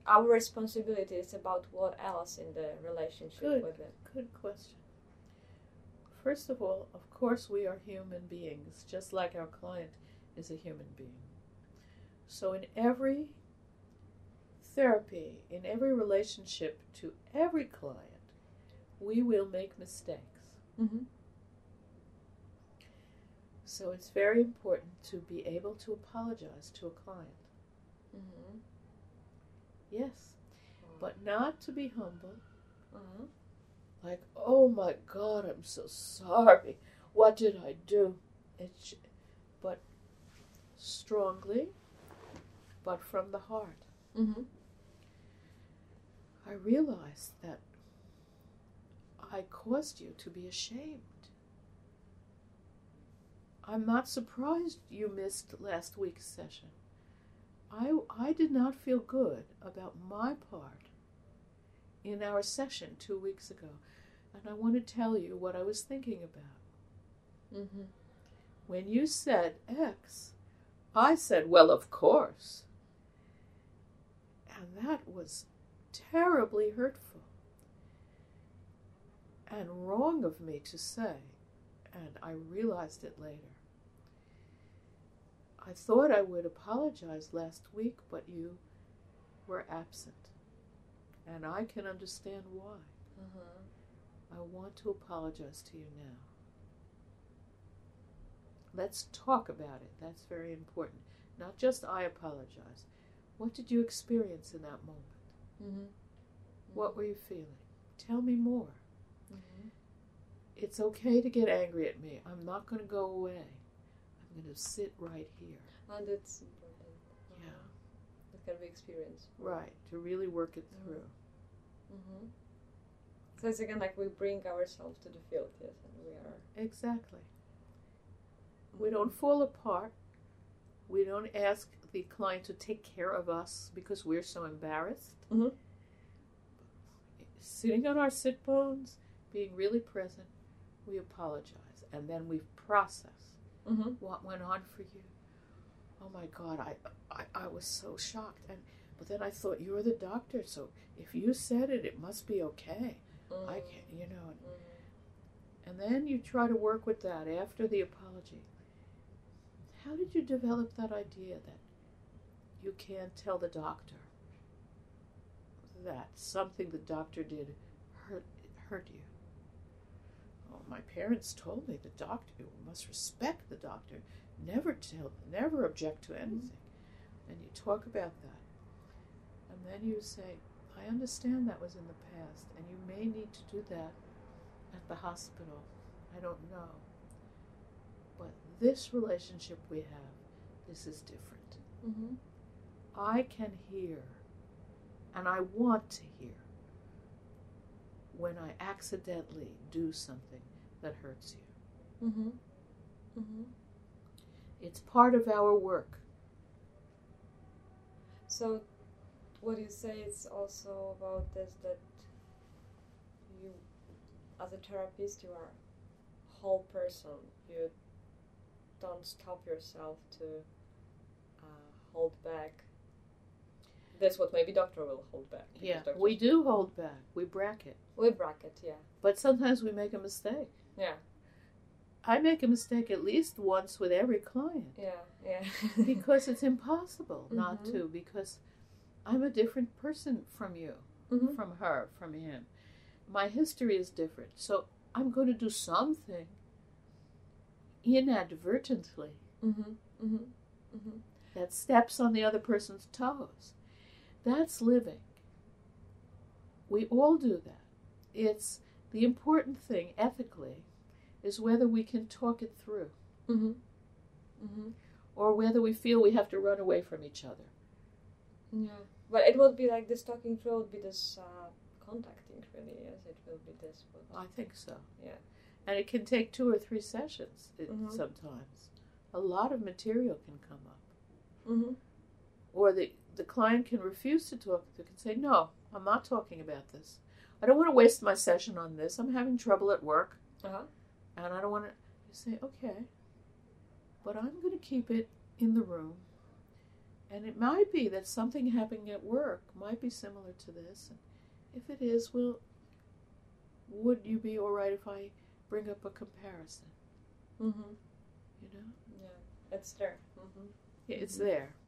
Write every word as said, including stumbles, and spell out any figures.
our responsibility is about what else in the relationship Good. with it? Good question. First of all, of course, we are human beings, just like our client is a human being. So in every therapy, in every relationship to every client, we will make mistakes. Mm-hmm. So it's very important to be able to apologize to a client. Mm-hmm. Yes, but not to be humble. Mm-hmm. Like, oh my God, I'm so sorry. What did I do? It's, but strongly, but from the heart. Mm-hmm. I realized that I caused you to be ashamed. I'm not surprised you missed last week's session. I, I did not feel good about my part in our session two weeks ago. And I want to tell you what I was thinking about. Mm-hmm. When you said X, I said, well, of course. And that was terribly hurtful and wrong of me to say. And I realized it later. I thought I would apologize last week, but you were absent. And I can understand why. Uh-huh. I want to apologize to you now. Let's talk about it. That's very important. Not just I apologize. What did you experience in that moment? Mm-hmm. What were you feeling? Tell me more. Mm-hmm. It's okay to get angry at me. I'm not going to go away. I'm going to sit right here. And it's important. Yeah. It can be experienced. Right, to really work it through. Mm-hmm. So it's again like we bring ourselves to the field, yes, and we are... Exactly. We don't fall apart. We don't ask the client to take care of us because we're so embarrassed. Mm-hmm. Sitting on our sit bones, being really present, we apologize. And then we process Mm-hmm. what went on for you. Oh my God, I, I, I was so shocked. And but then I thought, you're the doctor, so if you said it, it must be okay. Mm-hmm. I can't, you know. Mm-hmm. And then you try to work with that after the apology. How did you develop that idea that you can't tell the doctor that something the doctor did hurt hurt you? Oh, my parents told me the doctor, you must respect the doctor. Never tell, never object to anything. And you talk about that. And then you say, I understand that was in the past, and you may need to do that at the hospital. I don't know. But this relationship we have, this is different. Mm-hmm. I can hear, and I want to hear, when I accidentally do something that hurts you. Mm-hmm. Mm-hmm. It's part of our work. So what you say is also about this, that you, as a therapist, you are a whole person. You don't stop yourself to uh, hold back. That's what maybe doctor will hold back. Yeah, we do hold back. We bracket. We bracket, yeah. But sometimes we make a mistake. Yeah. I make a mistake at least once with every client. Yeah, yeah. Because it's impossible Mm-hmm. not to, because I'm a different person from you, Mm-hmm. from her, from him. My history is different. So I'm going to do something inadvertently Mm-hmm. Mm-hmm. Mm-hmm. that steps on the other person's toes. That's living. We all do that. It's the important thing ethically is whether we can talk it through, Mm-hmm. Mm-hmm. or whether we feel we have to run away from each other. Yeah, but it would be like this talking through would be this uh, contacting, really, yes, it will be this. But I think so. yeah. And it can take two or three sessions it, Mhm. sometimes. A lot of material can come up. Mm-hmm. Or the, the client can refuse to talk. They can say, no, I'm not talking about this. I don't want to waste my session on this. I'm having trouble at work. Uh-huh. And I don't want to... You say, okay, but I'm going to keep it in the room. And it might be that something happening at work might be similar to this. And if it is, well, would you be all right if I bring up a comparison? Mm-hmm. You know? Yeah, it's there. Mm-hmm. Yeah, it's Mm-hmm. there.